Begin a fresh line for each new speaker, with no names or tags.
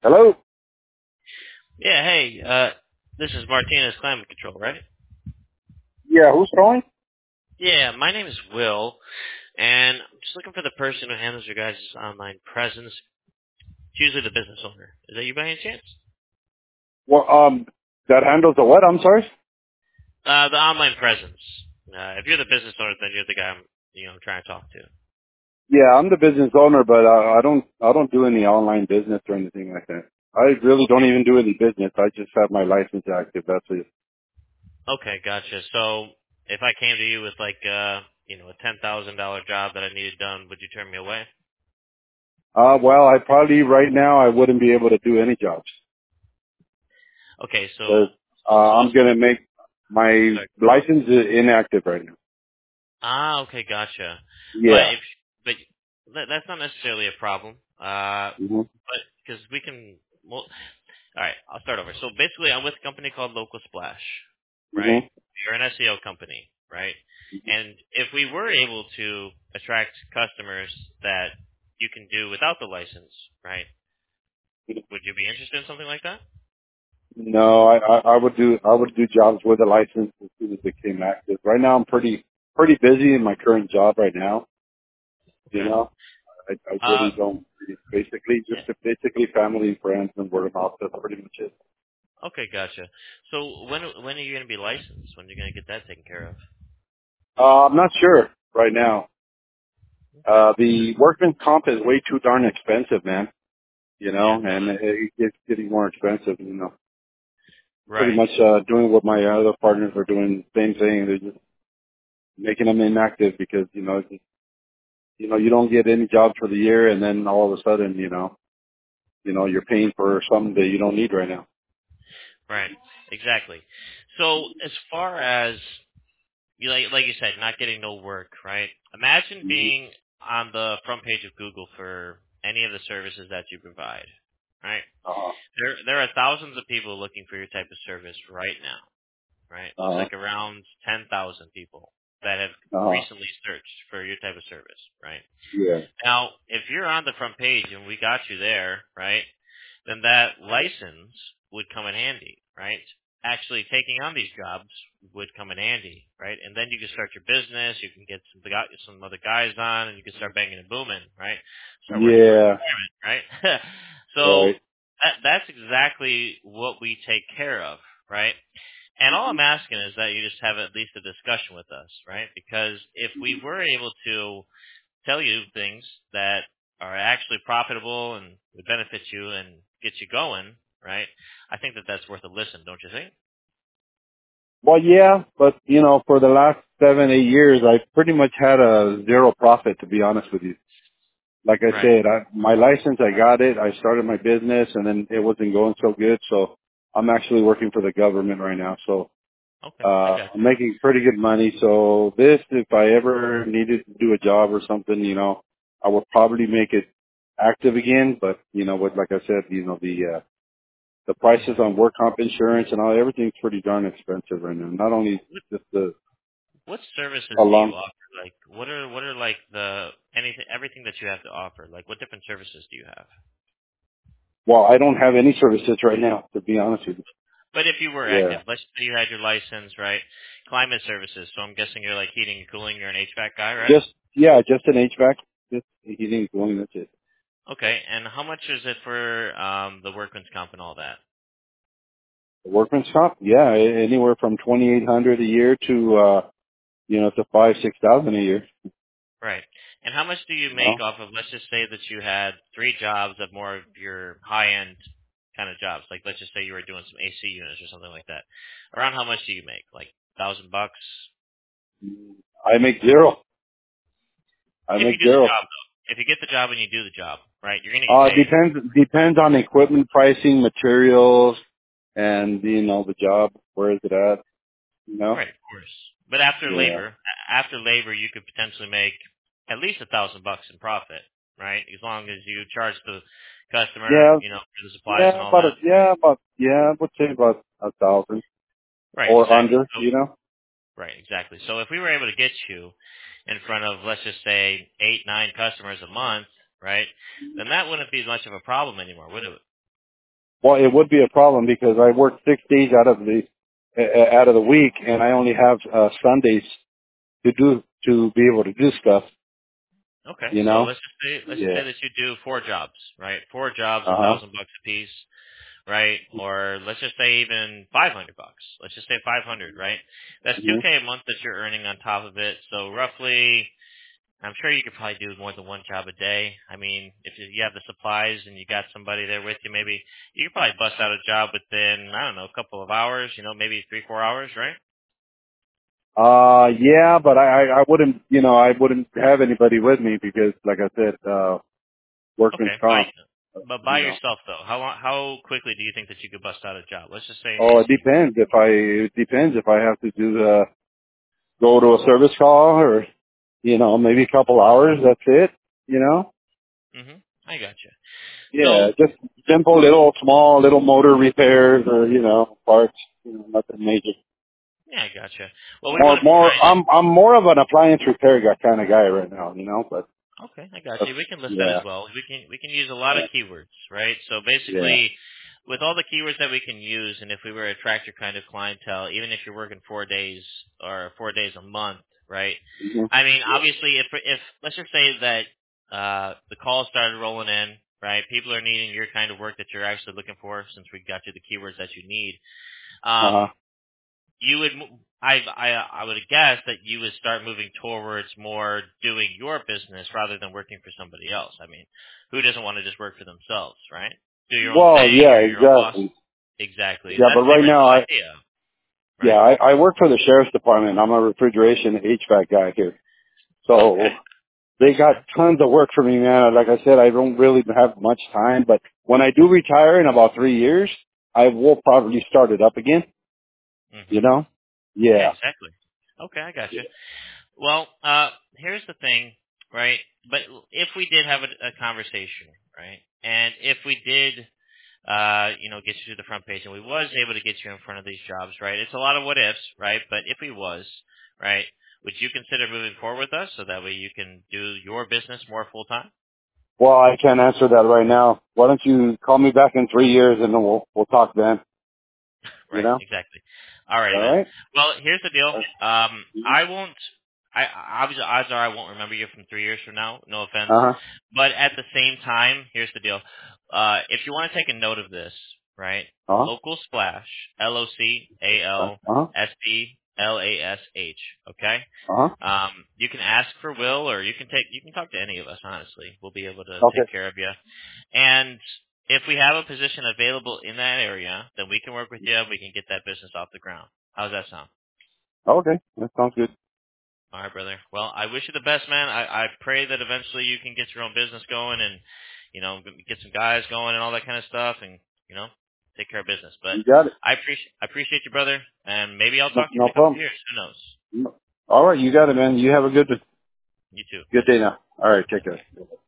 Hello?
Yeah, hey, this is Martinez Climate Control, right?
Yeah, who's calling?
Yeah, my name is Will, and I'm just looking for the person who handles your guys' online presence. It's usually the business owner. Is that you by any chance?
Well, that handles the what? I'm sorry?
The online presence. If you're the business owner, then you're the guy I'm trying to talk to.
Yeah, I'm the business owner, but I don't do any online business or anything like that. I really don't
Okay.
even do any business. I just have my license active. That's it.
Okay, gotcha. So if I came to you with a $10,000 job that I needed done, would you turn me away?
Well, I probably right now I wouldn't be able to do any jobs
Okay,
because
so
I'm gonna make my
sorry.
license is inactive right now.
Okay, gotcha. But
Yeah.
that's not necessarily a problem.
Mhm.
But because we can, well, all right, I'll start over. So basically, I'm with a company called Local Splash, right?
Mhm.
You're an SEO company, right? And if we were able to attract customers that you can do without the license, right? Would you be interested in something like that?
No, I would do jobs with a license as soon as it came active. Right now, I'm pretty busy in my current job right now. You
Okay.
know, I
Uh,
really don't. Basically, just
yeah.
basically family and friends and word of mouth. That's pretty much it.
Okay, gotcha. So when are you going to be licensed? When are you going to get that taken care of?
I'm not sure right now.
Okay.
The workman's comp is way too darn expensive, man. You
Yeah.
know,
No.
and it's getting more expensive. You know, pretty
Right.
much doing what my other partners are doing, same thing. They're just making them inactive because you don't get any jobs for the year, and then all of a sudden, you're paying for something that you don't need right now.
Right. Exactly. So as far as like you said, not getting no work, right? Imagine
Hmm.
being on the front page of Google for any of the services that you provide, right?
Uh-huh.
There are thousands of people looking for your type of service right now, right? Looks
Uh-huh.
like around 10,000 people that have
Uh-huh.
recently searched for your type of service, right?
Yeah.
Now, if you're on the front page and we got you there, right, then that license would come in handy, right? Actually taking on these jobs would come in handy, right? And then you can start your business, you can get some other guys on, and you can start banging and booming, right? Start working towards
Yeah.
retirement, right? So
Right.
that's exactly what we take care of, right? And all I'm asking is that you just have at least a discussion with us, right? Because if we were able to tell you things that are actually profitable and would benefit you and get you going, right? I think that that's worth a listen, don't you think?
Well, yeah, but for the last 7, 8 years, I pretty much had a zero profit, to be honest with you. Like I
Right.
said, my license, I got it. I started my business, and then it wasn't going so good. So I'm actually working for the government right now. So
Okay, I got
I'm making pretty good money. So if I ever needed to do a job or something, I would probably make it active again. But like I said, the
you.
prices
Yeah.
on work comp insurance and all everything's pretty darn expensive right now. Not only just the
What services
a
do you
long.
offer? Like, what are like the anything everything that you have to offer? Like, what different services do you have?
Well, I don't have any services right now, to be honest with
But if you were
you. Yeah.
active, let's say you had your license, right? Climate services. So I'm guessing you're like heating and cooling. You're an HVAC guy, right?
Just an HVAC. Just heating and cooling. That's it.
Okay. And how much is it for the workman's comp and all that?
The workman's comp. Yeah, anywhere from 2,800 a year to to 5,000 6,000 a year.
Right. And how much do you
You
make
know.
off of, let's just say that you had three jobs of more of your high-end kind of jobs. Like, let's just say you were doing some AC units or something like that. Around how much do you make? Like, $1,000?
I make zero. I
If you
make
do the
zero.
job, though. If you get the job and you do the job, right, you're going to get paid.
Depends on equipment pricing, materials, and the job. Where is it at? You know.
Right, of course. But after
Yeah.
labor, you could potentially make at least $1,000 in profit, right? As long as you charge the customer,
Yeah.
for the supplies and all that.
I would say about 1,000
Right,
or
exactly.
under.
So
You know.
right, exactly. So if we were able to get you in front of, let's just say, 8, 9 customers a month, right, then that wouldn't be much of a problem anymore, would it?
Well, it would be a problem because I work 6 days out of the week, and I only have Sundays to be able to do stuff.
Okay,
You
so
know?
let's just
Yeah.
say that you do 4 jobs, right? 4 jobs,
Uh huh.
$1,000 a piece, right? Or let's just say even $500. Let's just say 500, right? That's
Hmm.
2K a month that you're earning on top of it. So roughly, I'm sure you could probably do more than one job a day. I mean, if you have the supplies and you got somebody there with you, maybe you could probably bust out a job within, I don't know, a couple of hours, maybe 3, 4 hours, right?
Yeah, but I wouldn't, I wouldn't have anybody with me because, like I said, workman's
Okay,
comp,
but by
you know.
yourself though, how quickly do you think that you could bust out a job? Let's just say
Oh,
immediately.
it depends if I have to go to a service call or, maybe a couple hours, that's it, you know.
I gotcha. So
Yeah, just simple small little motor repairs or, parts, nothing major.
yeah, I gotcha. Well, we wouldn't be trying
I'm more of an appliance repair guy kind of guy right now, but
Okay, I got
that's,
you. We can list that as
yeah,
well. We can use a lot of keywords, right? So
yeah.
basically, with all the keywords that we can use, and if we were to attract your kind of clientele, even if you're working 4 days or 4 days a month, right?
Hmm.
I mean, obviously, if let's just say that the calls started rolling in, right? People are needing your kind of work that you're actually looking for, since we got you the keywords that you need.
Uh-huh.
You would I would guess that you would start moving towards more doing your business rather than working for somebody else. I mean, who doesn't want to just work for themselves, right? Do your own
Well,
thing,
yeah,
you're your own boss.
exactly.
Exactly.
Yeah, but
That's the
right now
original idea, right?
I work for the sheriff's department. I'm a refrigeration HVAC guy here. So
Okay.
they
Okay.
got tons of work for me, man. Like I said, I don't really have much time, but when I do retire in about 3 years, I will probably start it up again, you
Mhm.
know?
Yeah,
Yeah.
exactly. Okay, I got you. Well, here's the thing, right? But if we did have a conversation, right? And if we did get you to the front page, and we was able to get you in front of these jobs, right? It's a lot of what ifs, right? But if we was, right, would you consider moving forward with us so that way you can do your business more full time?
Well, I can't answer that right now. Why don't you call me back in 3 years and then we'll talk then, you
Right,
know?
exactly. All right,
All
man.
right?
Well, here's the deal.
Uh
I won't. Obviously odds are I won't remember you from 3 years from now. No offense,
huh.
but at the same time, here's the deal. If you want to take a note of this, right?
Uh
Local Splash,
huh.
LOCALSPLASH. Okay.
Uh huh.
You can ask for Will, or you can talk to any of us. Honestly, we'll be able to take
Okay.
care of you. And if we have a position available in that area, then we can work with you. We can get that business off the ground. How's that sound?
Okay. That sounds good.
All right, brother. Well, I wish you the best, man. I pray that eventually you can get your own business going and, get some guys going and all that kind of stuff and, take care of business. But
You got it.
I appreciate you, brother. And maybe I'll talk to you
No
in a couple of
problem.
years. Who knows?
All right. You got it, man. You have a good
You too.
day now. All right. Take care.